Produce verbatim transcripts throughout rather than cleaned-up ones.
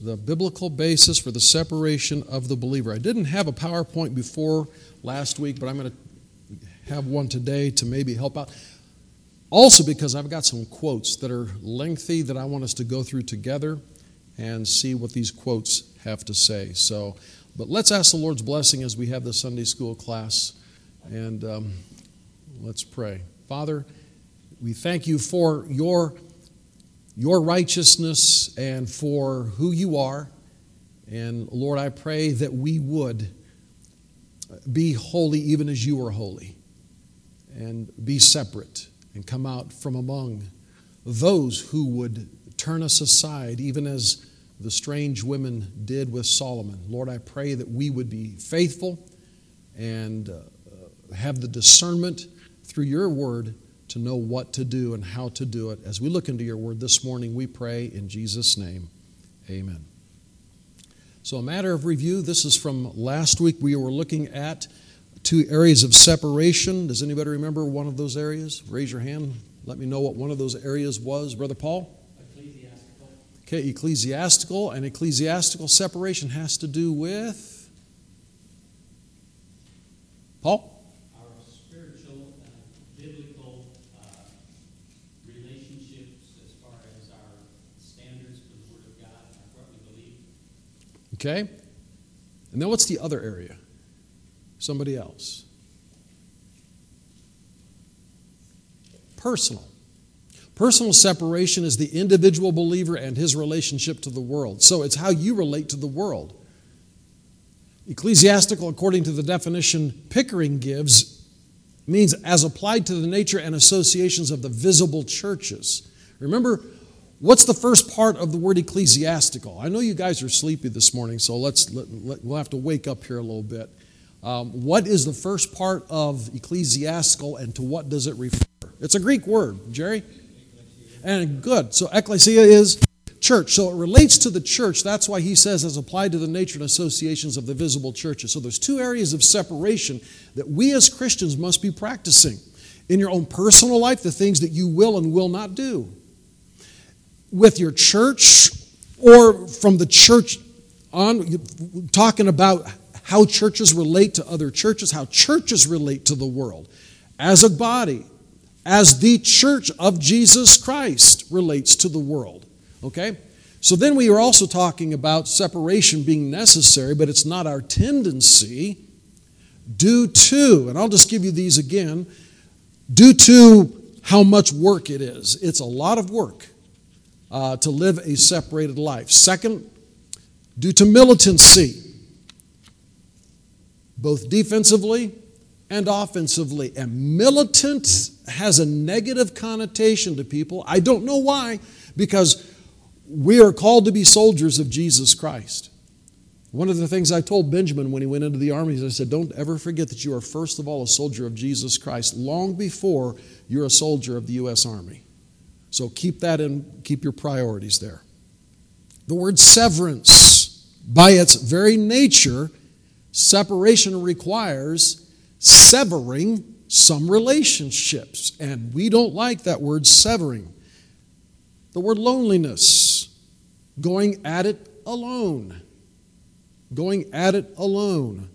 the biblical basis for the separation of the believer. I didn't have a PowerPoint before last week, but I'm going to have one today to maybe help out. Also because I've got some quotes that are lengthy that I want us to go through together and see what these quotes have to say. So, but let's ask the Lord's blessing as we have the Sunday school class, and um, let's pray. Father, we thank you for your, your righteousness and for who you are. And Lord, I pray that we would be holy even as you are holy, and be separate and come out from among those who would turn us aside, even as the strange women did with Solomon. Lord, I pray that we would be faithful and uh, have the discernment through your word to know what to do and how to do it. As we look into your word this morning, we pray in Jesus' name, amen. So a matter of review, this is from last week. We were looking at two areas of separation. Does anybody remember one of those areas? Raise your hand. Let me know what one of those areas was. Brother Paul? Ecclesiastical. Okay, ecclesiastical. And ecclesiastical separation has to do with? Paul? Our spiritual and biblical uh, relationships as far as our standards for the Word of God and what we believe. Okay. And then what's the other area? Somebody else. Personal. Personal separation is the individual believer and his relationship to the world. So it's how you relate to the world. Ecclesiastical, according to the definition Pickering gives, means as applied to the nature and associations of the visible churches. Remember, what's the first part of the word ecclesiastical? I know you guys are sleepy this morning, so let's let, let, we'll have to wake up here a little bit. Um, what is the first part of ecclesiastical, and to what does it refer? It's a Greek word, Jerry. And good. So ecclesia is church. So it relates to the church. That's why he says as applied to the nature and associations of the visible churches. So there's two areas of separation that we as Christians must be practicing. In your own personal life, the things that you will and will not do. With your church, or from the church on, talking about how churches relate to other churches, how churches relate to the world. As a body, as the church of Jesus Christ relates to the world. Okay? So then we are also talking about separation being necessary, but it's not our tendency, due to, and I'll just give you these again, due to how much work it is. It's a lot of work uh, to live a separated life. Second, due to militancy, both defensively and offensively. And militant has a negative connotation to people. I don't know why, because we are called to be soldiers of Jesus Christ. One of the things I told Benjamin when he went into the army is I said, don't ever forget that you are first of all a soldier of Jesus Christ, long before you're a soldier of the U S Army. So keep that in, keep your priorities there. The word severance, by its very nature, separation requires severing some relationships, and we don't like that word severing. The word loneliness, going at it alone. Going at it alone.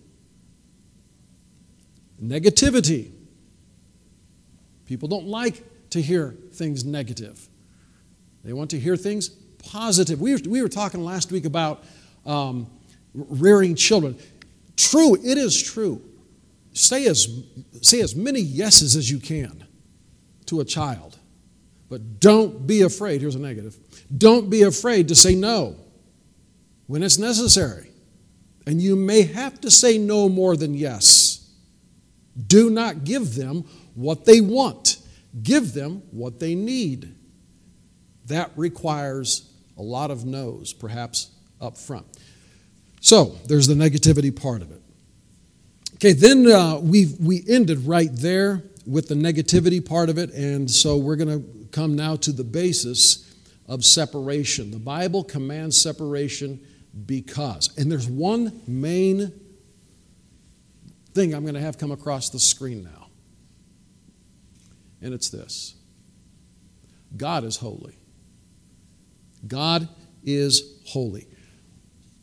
Negativity. People don't like to hear things negative. They want to hear things positive. We were, we were talking last week about um, rearing children. True, it is true. Say as, say as many yeses as you can to a child. But don't be afraid. Here's a negative. Don't be afraid to say no when it's necessary. And you may have to say no more than yes. Do not give them what they want. Give them what they need. That requires a lot of no's, perhaps up front. So, there's the negativity part of it. Okay, then uh, we we ended right there with the negativity part of it, and so we're going to come now to the basis of separation. The Bible commands separation because, and there's one main thing I'm going to have come across the screen now, and it's this. God is holy. God is holy.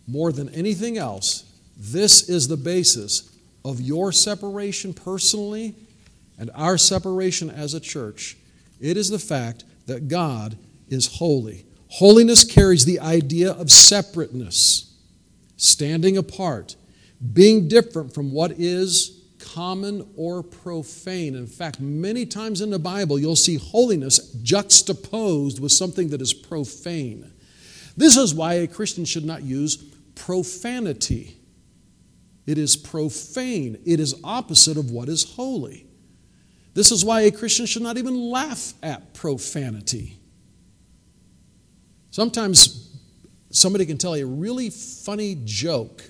more than anything else, this is the basis of your separation personally and our separation as a church. It is the fact that God is holy. Holiness carries the idea of separateness, standing apart, being different from what is common or profane. In fact, many times in the Bible, you'll see holiness juxtaposed with something that is profane. This is why a Christian should not use profanity. It is profane. It is opposite of what is holy. This is why a Christian should not even laugh at profanity. Sometimes somebody can tell a really funny joke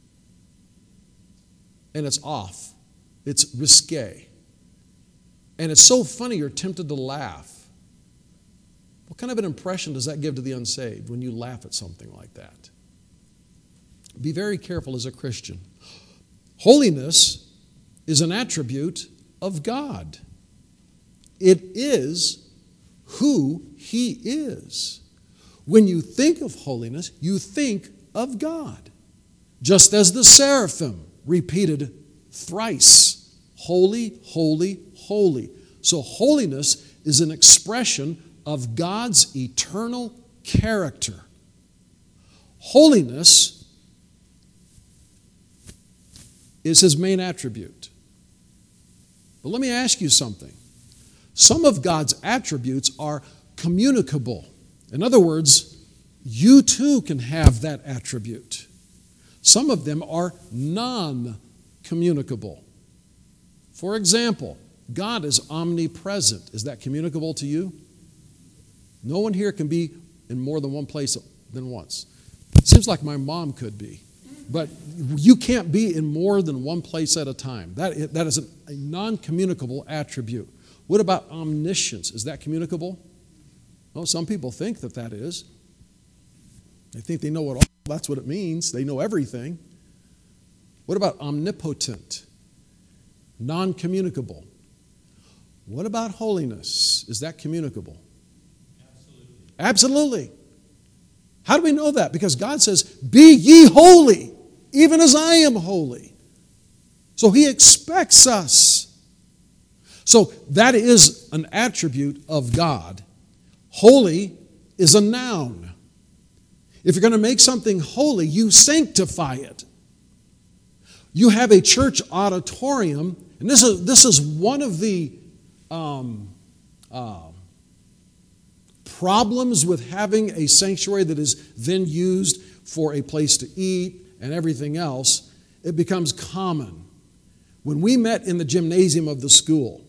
and it's off. It's risque. And it's so funny you're tempted to laugh. What kind of an impression does that give to the unsaved when you laugh at something like that? Be very careful as a Christian. Holiness is an attribute of God. It is who He is. When you think of holiness, you think of God. Just as the seraphim repeated thrice, holy, holy, holy. So holiness is an expression of God's eternal character. Holiness is His main attribute. But let me ask you something. Some of God's attributes are communicable. In other words, you too can have that attribute. Some of them are non-communicable. For example, God is omnipresent. Is that communicable to you? No one here can be in more than one place than once. It seems like my mom could be. But you can't be in more than one place at a time. That, that is a non-communicable attribute. What about omniscience? Is that communicable? Well, some people think that that is. They think they know it all. That's what it means. They know everything. What about omnipotent? Non-communicable. What about holiness? Is that communicable? Absolutely. Absolutely. How do we know that? Because God says, "Be ye holy, even as I am holy." So He expects us. So that is an attribute of God. Holy is a noun. If you're going to make something holy, you sanctify it. You have a church auditorium, and this is, this is one of the um, uh, problems with having a sanctuary that is then used for a place to eat and everything else. It becomes common. When we met in the gymnasium of the school,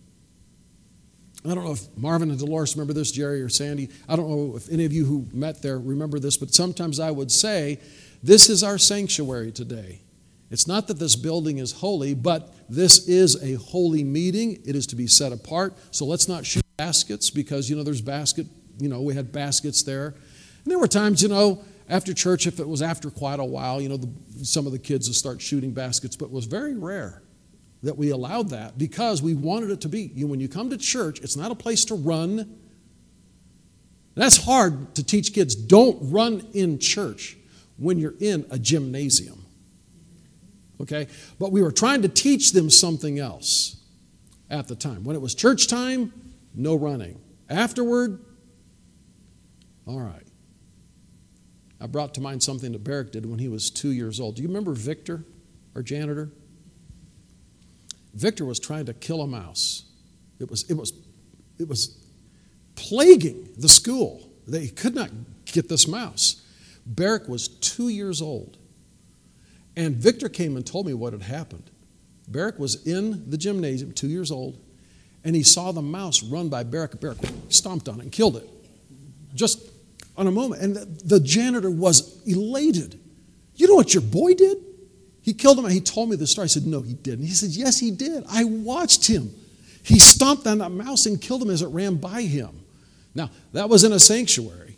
I don't know if Marvin and Dolores remember this, Jerry or Sandy. I don't know if any of you who met there remember this, but sometimes I would say, this is our sanctuary today. It's not that this building is holy, but this is a holy meeting. It is to be set apart. So let's not shoot baskets because, you know, there's basket, you know, we had baskets there. And there were times, you know, after church, if it was after quite a while, you know, the, some of the kids would start shooting baskets, but it was very rare that we allowed that because we wanted it to be. You, when you come to church, it's not a place to run. And that's hard to teach kids. Don't run in church when you're in a gymnasium. Okay? But we were trying to teach them something else at the time. When it was church time, no running. Afterward, all right. I brought to mind something that Barrick did when he was two years old. Do you remember Victor, our janitor? Victor was trying to kill a mouse. It was, it was, it was plaguing the school. They could not get this mouse. Barrick was two years old. And Victor came and told me what had happened. Barrick was in the gymnasium, two years old, and he saw the mouse run by Barrick. Barrick stomped on it and killed it. Just on a moment. And the, the janitor was elated. You know what your boy did? He killed him. He told me the story. I said, no, he didn't. He said, yes, he did. I watched him. He stomped on that mouse and killed him as it ran by him. Now, that was in a sanctuary.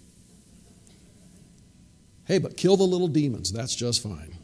Hey, but kill the little demons. That's just fine.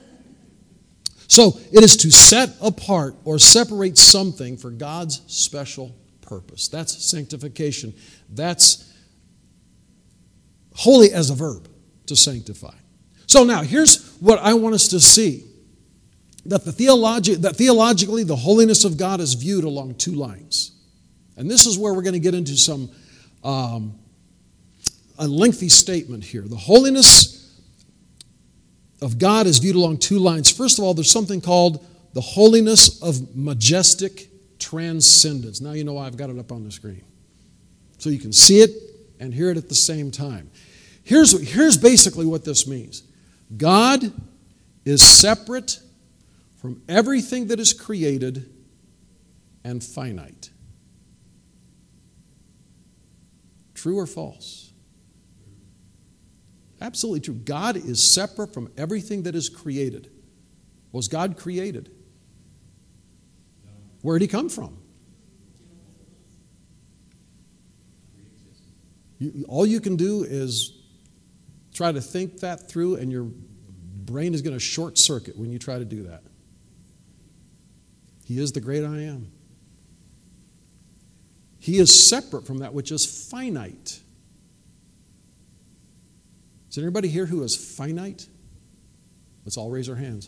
So it is to set apart or separate something for God's special purpose. That's sanctification. That's holy as a verb, to sanctify. So So now, here's what I want us to see. That, the theologi- that theologically, the holiness of God is viewed along two lines. And this is where we're going to get into some um, a lengthy statement here. The holiness of God is viewed along two lines. First of all, there's something called the holiness of majestic transcendence. Now you know why I've got it up on the screen. So you can see it and hear it at the same time. Here's, here's basically what this means. God is separate from everything that is created and finite. True or false? Absolutely true. God is separate from everything that is created. Was God created? Where did he come from? You, all you can do is try to think that through, and your brain is going to short circuit when you try to do that. He is the great I am. He is separate from that which is finite. Is there anybody here who is finite? Let's all raise our hands.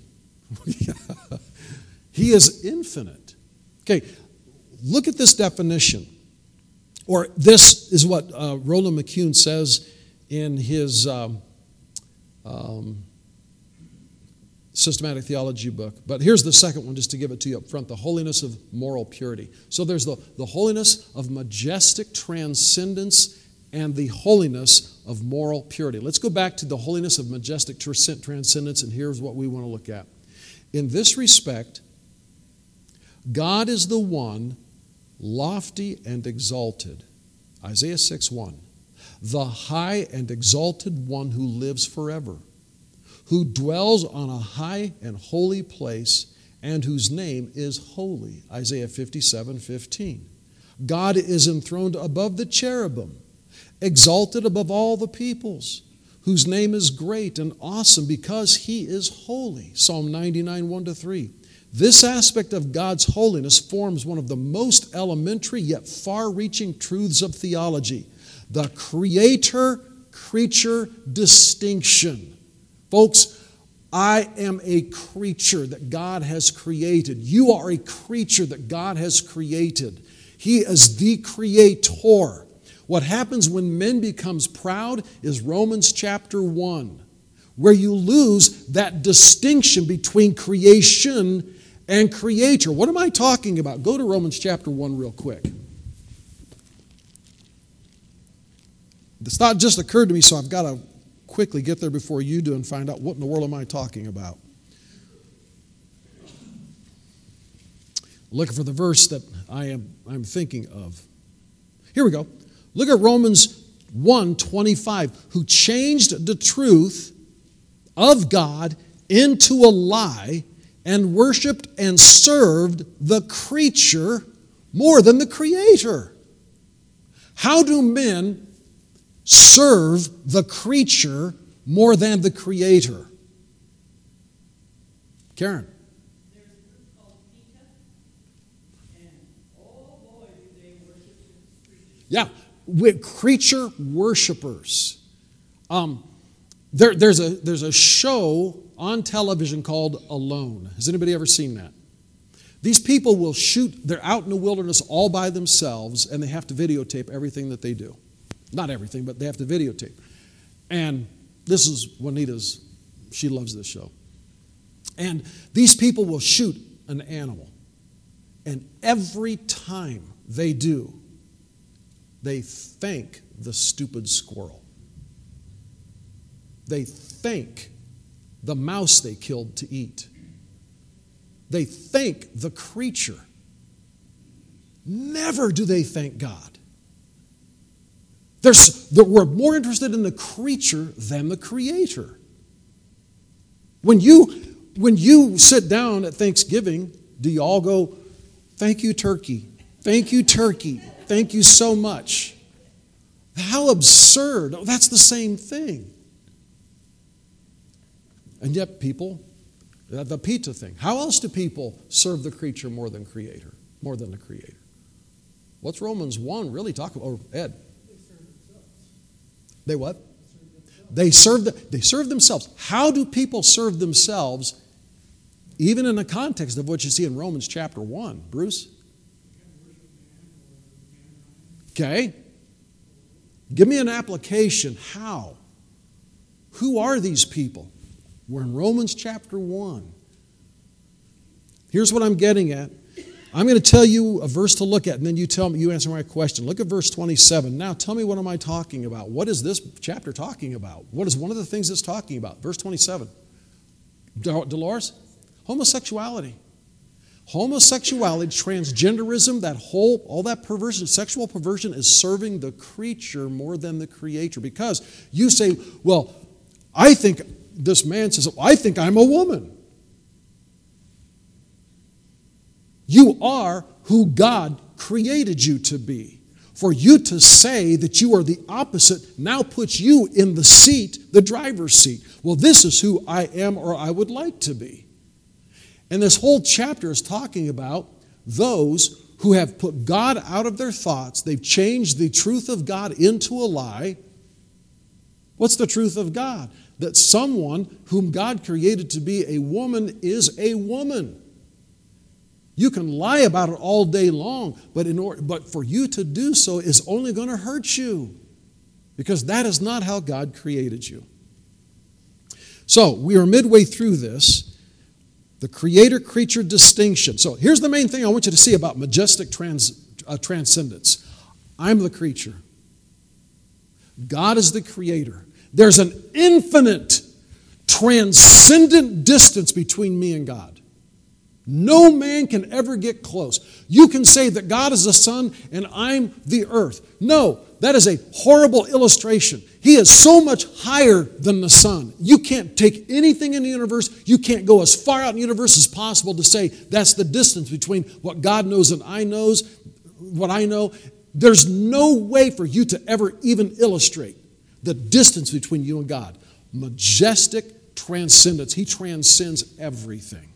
He is infinite. Okay, look at this definition. Or this is what uh, Roland McCune says in his um, um, systematic theology book. But here's the second one, just to give it to you up front, the holiness of moral purity. So there's the, the holiness of majestic transcendence and the holiness of moral purity. Let's go back to the holiness of majestic transcendence, and here's what we want to look at. In this respect, God is the one lofty and exalted. Isaiah six one. The high and exalted one who lives forever, who dwells on a high and holy place, and whose name is holy. Isaiah fifty-seven fifteen. God is enthroned above the cherubim, exalted above all the peoples, whose name is great and awesome because he is holy. Psalm ninety-nine one to three. This aspect of God's holiness forms one of the most elementary yet far-reaching truths of theology, the creator-creature distinction. Folks, I am a creature that God has created. You are a creature that God has created. He is the creator. What happens when men becomes proud is Romans chapter one, where you lose that distinction between creation and creator. What am I talking about? Go to Romans chapter one real quick. This thought just occurred to me, so I've got to quickly get there before you do and find out what in the world am I talking about. Looking for the verse that I am I'm thinking of. Here we go. Look at Romans one twenty-five, who changed the truth of God into a lie and worshiped and served the creature more than the creator. How do men serve the creature more than the creator? Karen. There's a group called PETA, and oh boy, do they worship the creature. Yeah, with creature worshipers. Um, there, there's a there's a show on television called Alone. Has anybody ever seen that? These people will shoot, they're out in the wilderness all by themselves, and they have to videotape everything that they do. Not everything, but they have to videotape. And this is Juanita's, she loves this show. And these people will shoot an animal. And every time they do, they thank the stupid squirrel. They thank the mouse they killed to eat. They thank the creature. Never do they thank God. There's, we're more interested in the creature than the creator. When you, when you sit down at Thanksgiving, do you all go, thank you, turkey, thank you, turkey, thank you so much? How absurd. Oh, that's the same thing. And yet people, the PETA thing, how else do people serve the creature more than creator, more than the creator? What's Romans one really talk about? Or Ed? They serve themselves. They what? they serve, the, they serve themselves. How do people serve themselves, even in the context of what you see in Romans chapter one? Bruce? Okay. Give me an application. How? Who are these people? We're in Romans chapter one. Here's what I'm getting at. I'm going to tell you a verse to look at, and then you tell me, you answer my question. Look at verse twenty-seven. Now tell me, what am I talking about? What is this chapter talking about? What is one of the things it's talking about? Verse twenty-seven. Dolores? Homosexuality. Homosexuality, transgenderism, that whole, all that perversion, sexual perversion is serving the creature more than the creator. Because you say, well, I think, this man says, I think I'm a woman. You are who God created you to be. For you to say that you are the opposite now puts you in the seat, the driver's seat. Well, this is who I am, or I would like to be. And this whole chapter is talking about those who have put God out of their thoughts. They've changed the truth of God into a lie. What's the truth of God? That someone whom God created to be a woman is a woman. You can lie about it all day long, but, in order, but for you to do so is only going to hurt you, because that is not how God created you. So we are midway through this, the creator-creature distinction. So here's the main thing I want you to see about majestic trans, uh, transcendence. I'm the creature. God is the creator. There's an infinite, transcendent distance between me and God. No man can ever get close. You can say that God is the sun and I'm the earth. No, that is a horrible illustration. He is so much higher than the sun. You can't take anything in the universe. You can't go as far out in the universe as possible to say that's the distance between what God knows and I knows, what I know. There's no way for you to ever even illustrate the distance between you and God. Majestic transcendence. He transcends everything.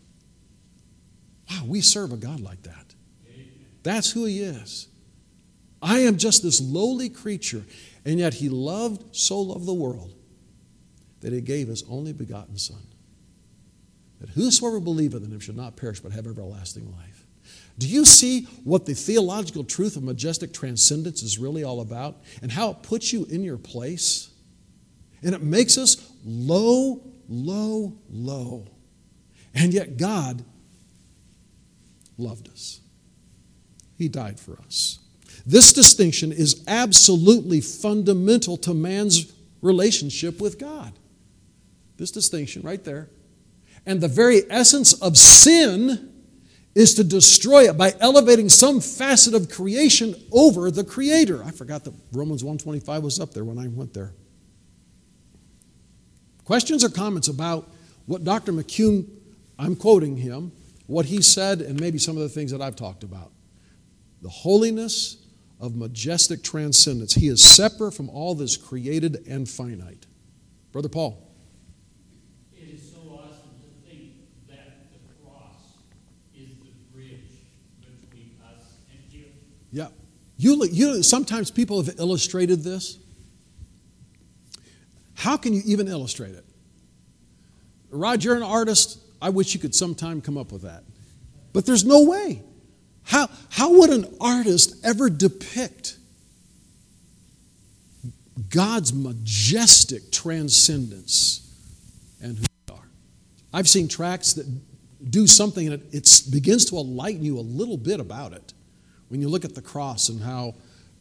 Wow, we serve a God like that. That's who He is. I am just this lowly creature, and yet He loved, so loved the world, that He gave His only begotten Son, that whosoever believeth in Him should not perish but have everlasting life. Do you see what the theological truth of majestic transcendence is really all about, and how it puts you in your place? And it makes us low, low, low. And yet God loved us. He died for us. This distinction is absolutely fundamental to man's relationship with God. This distinction right there. And the very essence of sin is to destroy it by elevating some facet of creation over the Creator. I forgot that Romans one twenty-five was up there when I went there. Questions or comments about what Doctor McCune, I'm quoting him, what he said, and maybe some of the things that I've talked about. The holiness of majestic transcendence. He is separate from all that's created and finite. Brother Paul. It is so awesome to think that the cross is the bridge between us and Him. Yeah. You, you, sometimes people have illustrated this. How can you even illustrate it? Rod, you're an artist. I wish you could sometime come up with that. But there's no way. How, how would an artist ever depict God's majestic transcendence and who we are? I've seen tracks that do something and it, it begins to enlighten you a little bit about it when you look at the cross and how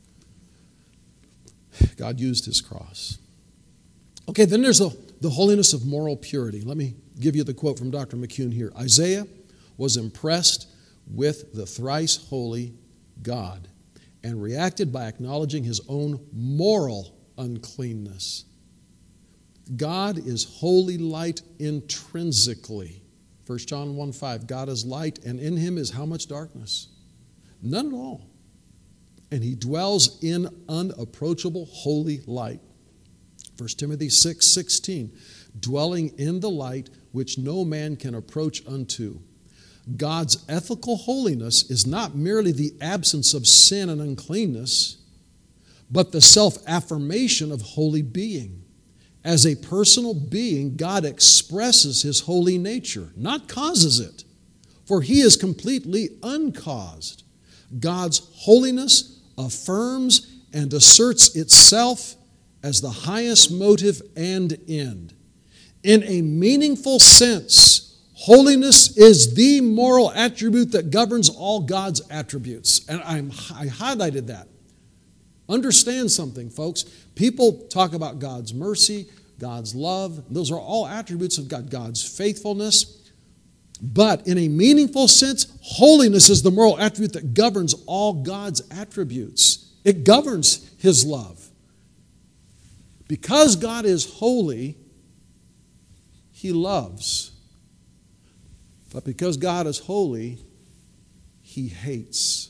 God used His cross. Okay, then there's the, the holiness of moral purity. Let me give you the quote from Doctor McCune here. Isaiah was impressed with the thrice holy God and reacted by acknowledging his own moral uncleanness. God is holy light intrinsically. First John one five, God is light, and in Him is how much darkness? None at all. And He dwells in unapproachable holy light. First Timothy six sixteen, dwelling in the light which no man can approach unto. God's ethical holiness is not merely the absence of sin and uncleanness, but the self-affirmation of holy being. As a personal being, God expresses his holy nature, not causes it, for he is completely uncaused. God's holiness affirms and asserts itself as the highest motive and end. In a meaningful sense, holiness is the moral attribute that governs all God's attributes. And I'm, I highlighted that. Understand something, folks. People talk about God's mercy, God's love. Those are all attributes of God. God's faithfulness. But in a meaningful sense, holiness is the moral attribute that governs all God's attributes. It governs his love. Because God is holy, he loves. But because God is holy, he hates.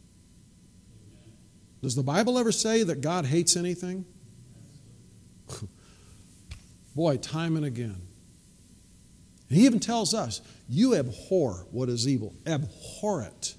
Does the Bible ever say that God hates anything? Boy, time and again. He even tells us, you abhor what is evil. Abhor it.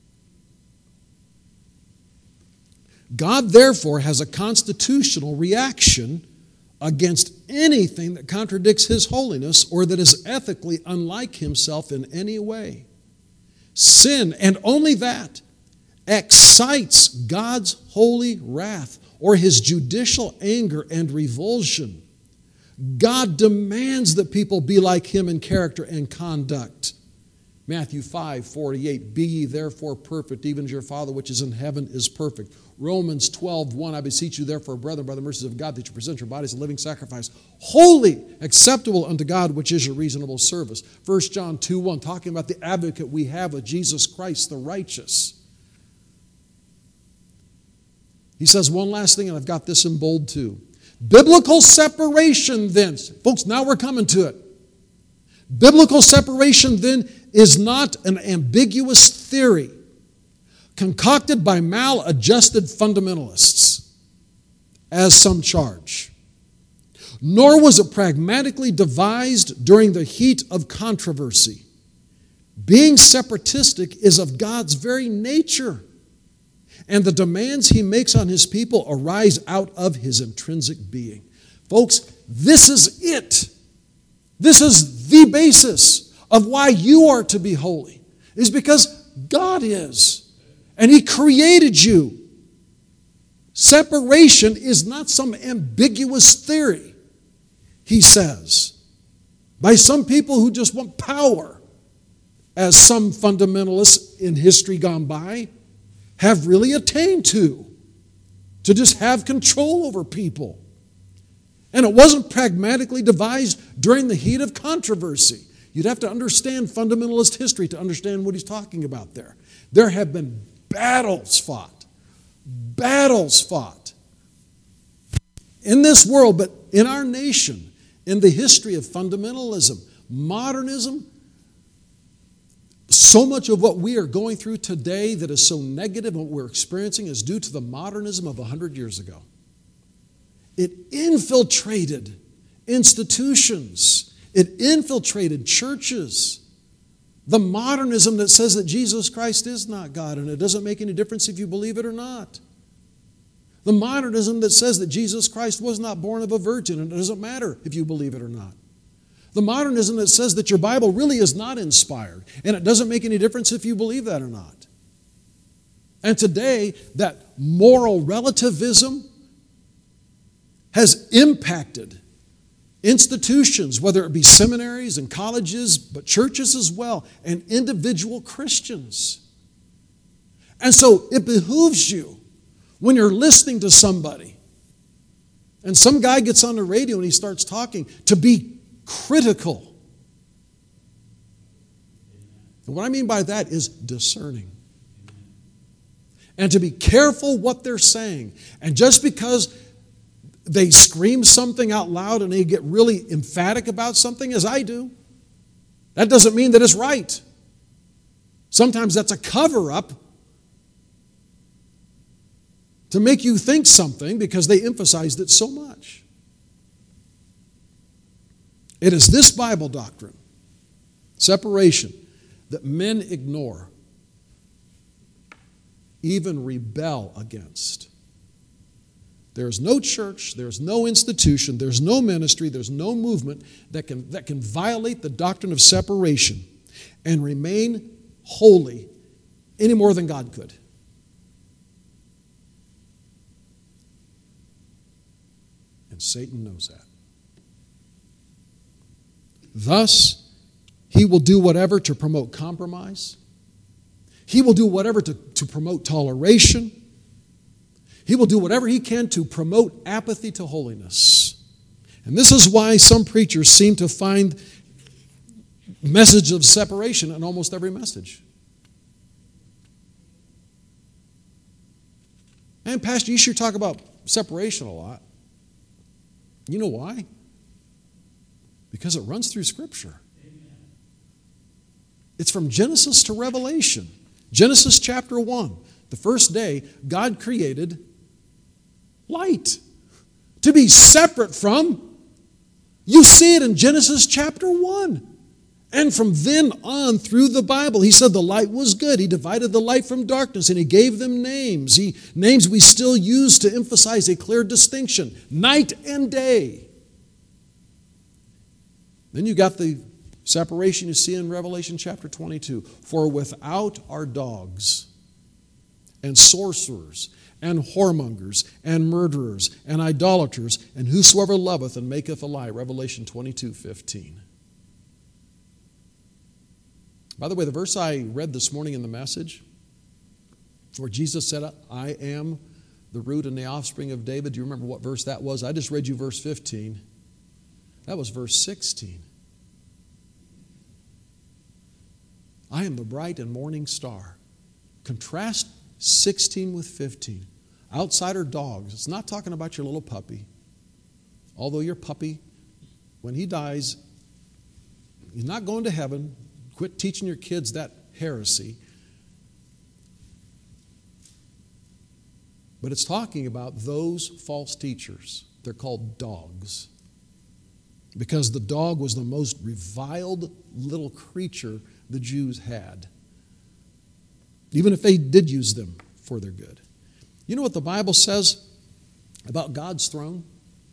God, therefore, has a constitutional reaction against anything that contradicts his holiness or that is ethically unlike himself in any way. Sin, and only that, excites God's holy wrath or his judicial anger and revulsion. God demands that people be like him in character and conduct. Matthew five forty-eight, be ye therefore perfect, even as your Father which is in heaven is perfect. Romans twelve one, I beseech you therefore, brethren, by the mercies of God, that you present your bodies a living sacrifice, holy, acceptable unto God, which is your reasonable service. First John two one, talking about the advocate we have with Jesus Christ, the righteous. He says one last thing, and I've got this in bold too. Biblical separation then, folks, now we're coming to it. Biblical separation then is not an ambiguous theory concocted by maladjusted fundamentalists, as some charge. Nor was it pragmatically devised during the heat of controversy. Being separatistic is of God's very nature, and the demands he makes on his people arise out of his intrinsic being. Folks, this is it. This is the basis of why you are to be holy, is because God is, and he created you. Separation is not some ambiguous theory, he says, by some people who just want power, as some fundamentalists in history gone by have really attained to, to just have control over people. And it wasn't pragmatically devised during the heat of controversy. You'd have to understand fundamentalist history to understand what he's talking about there. There have been battles fought, battles fought in this world, but in our nation, in the history of fundamentalism, modernism. So much of what we are going through today that is so negative and what we're experiencing is due to the modernism of one hundred years ago. It infiltrated institutions. It infiltrated churches. The modernism that says that Jesus Christ is not God and it doesn't make any difference if you believe it or not. The modernism that says that Jesus Christ was not born of a virgin and it doesn't matter if you believe it or not. The modernism that says that your Bible really is not inspired and it doesn't make any difference if you believe that or not. And today, that moral relativism has impacted institutions, whether it be seminaries and colleges, but churches as well, and individual Christians. And so it behooves you when you're listening to somebody and some guy gets on the radio and he starts talking to be critical. And what I mean by that is discerning. And to be careful what they're saying. And just because they scream something out loud and they get really emphatic about something, as I do, that doesn't mean that it's right. Sometimes that's a cover-up to make you think something because they emphasized it so much. It is this Bible doctrine, separation, that men ignore, even rebel against. There is no church, there's no institution, there's no ministry, there's no movement that can, that can violate the doctrine of separation and remain holy any more than God could. And Satan knows that. Thus, he will do whatever to promote compromise. He will do whatever to, to promote toleration. He will do whatever he can to promote apathy to holiness. And this is why some preachers seem to find message of separation in almost every message. And Pastor, you sure talk about separation a lot. You know why? Because it runs through Scripture. It's from Genesis to Revelation. Genesis chapter one. The first day, God created light to be separate from. You see it in Genesis chapter one. And from then on through the Bible, he said the light was good. He divided the light from darkness and he gave them names. He, names we still use to emphasize a clear distinction, night and day. Then you got the separation you see in Revelation chapter twenty-two. For without are dogs and sorcerers and whoremongers and murderers and idolaters and whosoever loveth and maketh a lie. Revelation twenty-two fifteen. By the way, the verse I read this morning in the message, where Jesus said, I am the root and the offspring of David. Do you remember what verse that was? I just read you verse fifteen. That was verse sixteen. I am the bright and morning star. Contrast sixteen with fifteen. Outside are dogs. It's not talking about your little puppy. Although your puppy, when he dies, he's not going to heaven. Quit teaching your kids that heresy. But it's talking about those false teachers. They're called dogs. Because the dog was the most reviled little creature the Jews had. Even if they did use them for their good. You know what the Bible says about God's throne?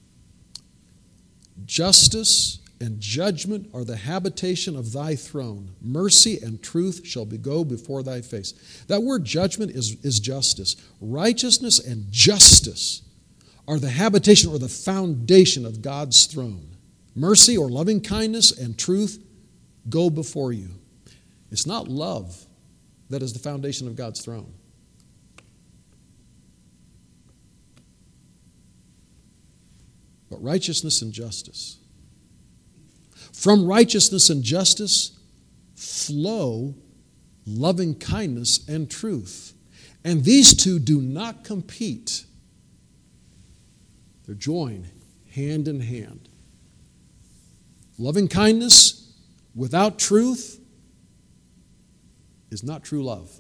Justice and judgment are the habitation of thy throne. Mercy and truth shall be go before thy face. That word judgment is, is justice. Righteousness and justice are the habitation or the foundation of God's throne. Mercy or loving kindness and truth go before you. It's not love that is the foundation of God's throne. But righteousness and justice. From righteousness and justice flow loving kindness and truth. And these two do not compete. They're joined hand in hand. Loving kindness without truth is not true love.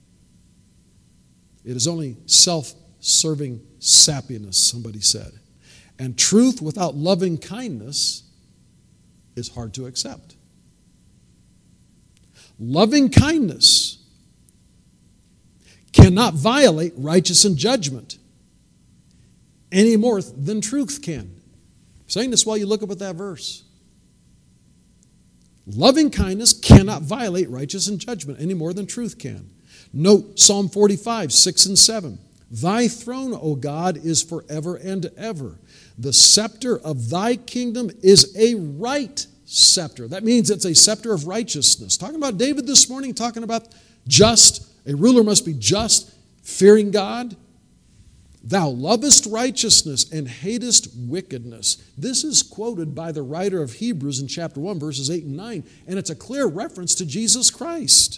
It is only self-serving sappiness, somebody said. And truth without loving kindness is hard to accept. Loving kindness cannot violate righteous and judgment any more than truth can. I'm saying this while you look up at that verse. Loving kindness cannot violate righteous and judgment any more than truth can. Note Psalm forty-five, six and seven. Thy throne, O God, is forever and ever. The scepter of thy kingdom is a right scepter. That means it's a scepter of righteousness. Talking about David this morning, talking about just. A ruler must be just, fearing God. Thou lovest righteousness and hatest wickedness. This is quoted by the writer of Hebrews in chapter one, verses eight and nine, and it's a clear reference to Jesus Christ.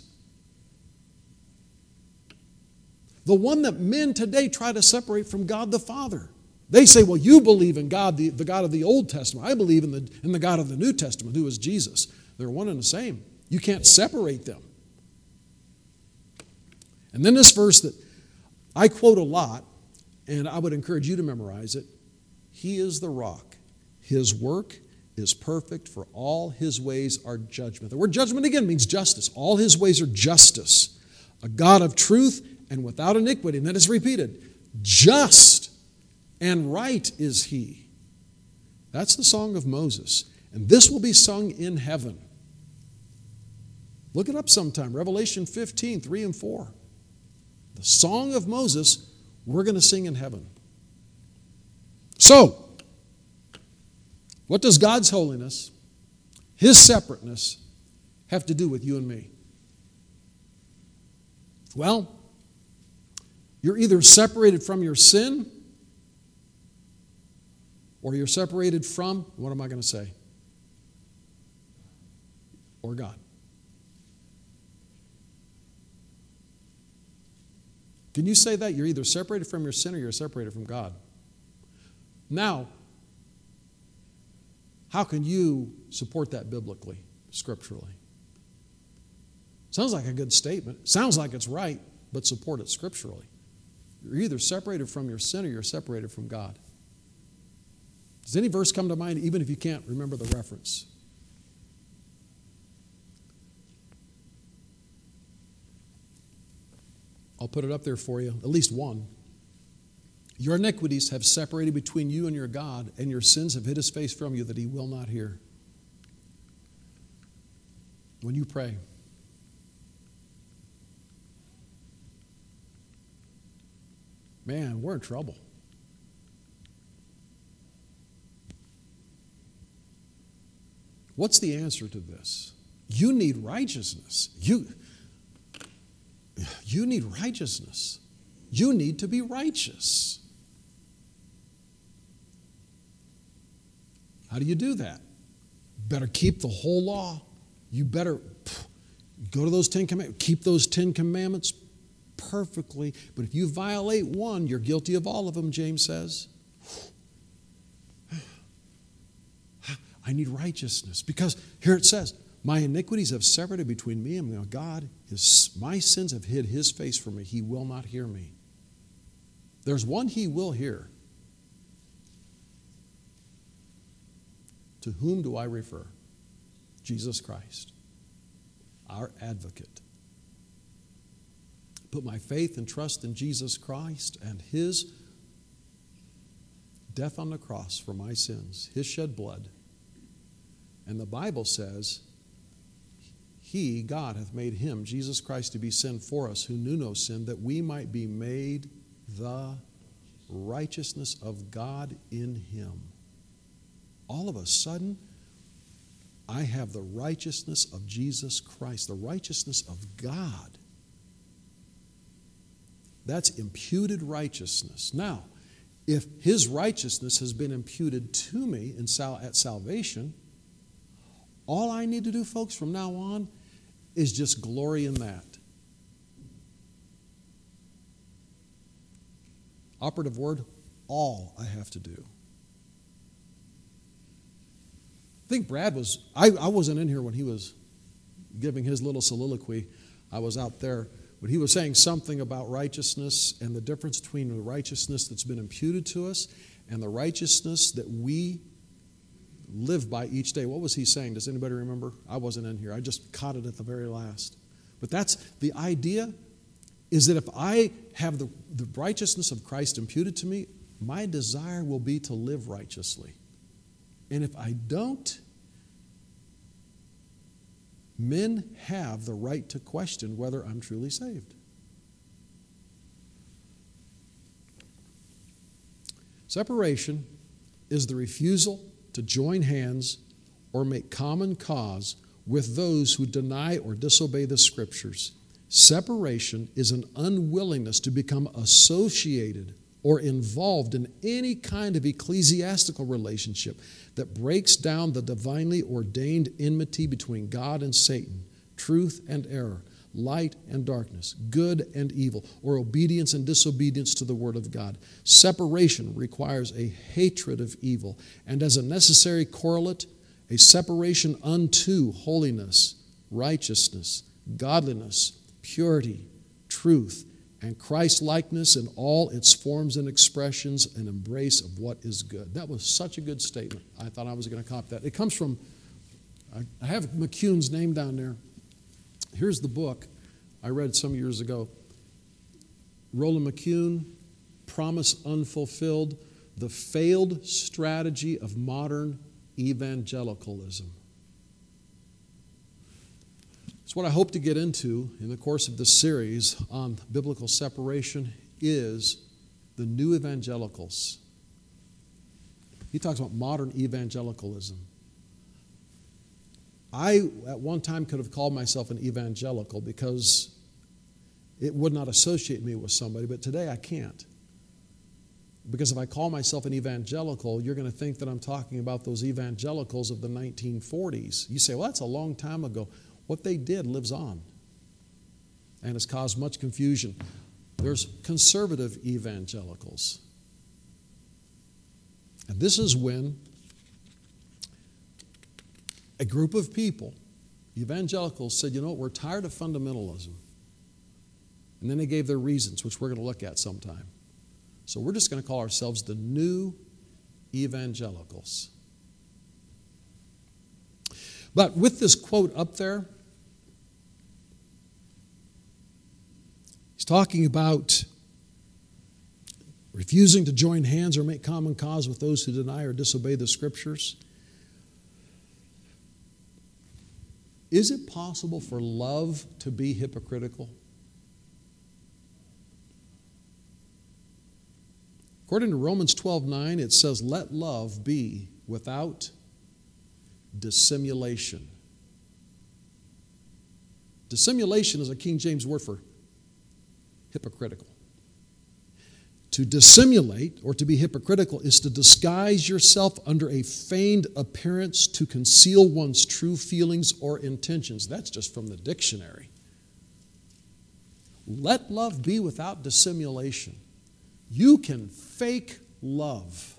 The one that men today try to separate from God the Father. They say, well, you believe in God, the, the God of the Old Testament. I believe in the, in the God of the New Testament, who is Jesus. They're one and the same. You can't separate them. And then this verse that I quote a lot, and I would encourage you to memorize it. He is the rock. His work is perfect, for all his ways are judgment. The word judgment again means justice. All his ways are justice. A God of truth and without iniquity. And then it's repeated. Just and right is he. That's the song of Moses. And this will be sung in heaven. Look it up sometime. Revelation fifteen, three and four. The song of Moses, we're going to sing in heaven. So, what does God's holiness, His separateness, have to do with you and me? Well, you're either separated from your sin or you're separated from, what am I going to say? Or God. Can you say that? You're either separated from your sin or you're separated from God. Now, how can you support that biblically, scripturally? Sounds like a good statement. Sounds like it's right, but support it scripturally. You're either separated from your sin or you're separated from God. Does any verse come to mind, even if you can't remember the reference? I'll put it up there for you, at least one. Your iniquities have separated between you and your God, and your sins have hid His face from you that He will not hear. When you pray, man, we're in trouble. What's the answer to this? You need righteousness. You, you need righteousness. You need to be righteous. How do you do that? Better keep the whole law. You better go to those Ten Commandments, keep those Ten Commandments perfectly. But if you violate one, you're guilty of all of them, James says. I need righteousness. Because here it says, my iniquities have separated between me and my God. His, my sins have hid His face from me. He will not hear me. There's one He will hear. To whom do I refer? Jesus Christ, our advocate. Put my faith and trust in Jesus Christ and His death on the cross for my sins, His shed blood. And the Bible says, He, God, hath made Him, Jesus Christ, to be sin for us, who knew no sin, that we might be made the righteousness of God in Him. All of a sudden, I have the righteousness of Jesus Christ, the righteousness of God. That's imputed righteousness. Now, if His righteousness has been imputed to me in sal- at salvation, all I need to do, folks, from now on is just glory in that. Operative word, all I have to do. I think Brad was, I, I wasn't in here when he was giving his little soliloquy. I was out there. But he was saying something about righteousness and the difference between the righteousness that's been imputed to us and the righteousness that we live by each day. What was he saying? Does anybody remember? I wasn't in here. I just caught it at the very last. But that's the idea, is that if I have the, the righteousness of Christ imputed to me, my desire will be to live righteously. And if I don't, men have the right to question whether I'm truly saved. Separation is the refusal to join hands or make common cause with those who deny or disobey the Scriptures. Separation is an unwillingness to become associated or involved in any kind of ecclesiastical relationship that breaks down the divinely ordained enmity between God and Satan, truth and error, light and darkness, good and evil, or obedience and disobedience to the Word of God. Separation requires a hatred of evil, and as a necessary correlate, a separation unto holiness, righteousness, godliness, purity, truth, and Christ-likeness in all its forms and expressions, an embrace of what is good. That was such a good statement. I thought I was going to copy that. It comes from, I have McCune's name down there. Here's the book I read some years ago. Roland McCune, Promise Unfulfilled, the failed strategy of modern evangelicalism. It's what I hope to get into in the course of this series on biblical separation is the new evangelicals. He talks about modern evangelicalism. I, at one time, could have called myself an evangelical because it would not associate me with somebody, but today I can't. Because if I call myself an evangelical, you're going to think that I'm talking about those evangelicals of the nineteen forties. You say, well, that's a long time ago. What they did lives on and has caused much confusion. There's conservative evangelicals. And this is when a group of people, evangelicals, said, you know what, we're tired of fundamentalism. And then they gave their reasons, which we're going to look at sometime. So we're just going to call ourselves the new evangelicals. But with this quote up there, he's talking about refusing to join hands or make common cause with those who deny or disobey the Scriptures. Is it possible for love to be hypocritical? According to Romans twelve nine, it says, let love be without dissimulation. Dissimulation is a King James word for hypocritical. To dissimulate or to be hypocritical is to disguise yourself under a feigned appearance to conceal one's true feelings or intentions. That's just from the dictionary. Let love be without dissimulation. You can fake love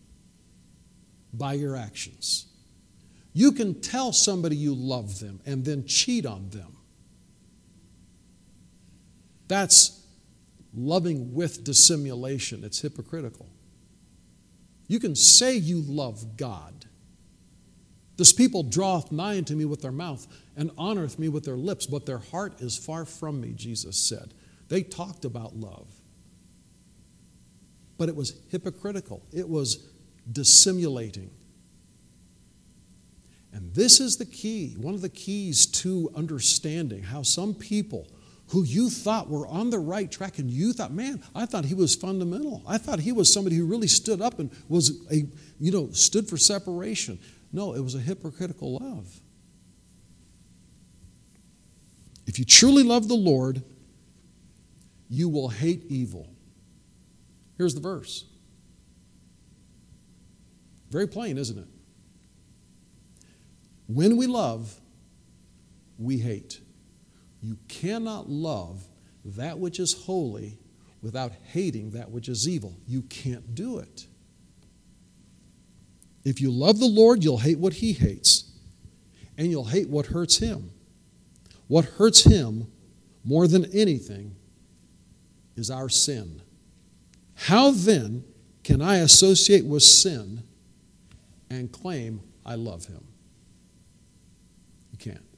by your actions. You can tell somebody you love them and then cheat on them. That's loving with dissimulation. It's hypocritical. You can say you love God. This people draweth nigh unto me with their mouth and honoreth me with their lips, but their heart is far from me, Jesus said. They talked about love. But it was hypocritical. It was dissimulating. And this is the key, one of the keys to understanding how some people who you thought were on the right track, and you thought, man, I thought he was fundamental. I thought he was somebody who really stood up and was a, you know, stood for separation. No, it was a hypocritical love. If you truly love the Lord, you will hate evil. Here's the verse. Very plain, isn't it? When we love, we hate. You cannot love that which is holy without hating that which is evil. You can't do it. If you love the Lord, you'll hate what He hates, and you'll hate what hurts Him. What hurts Him more than anything is our sin. How then can I associate with sin and claim I love Him? You can't.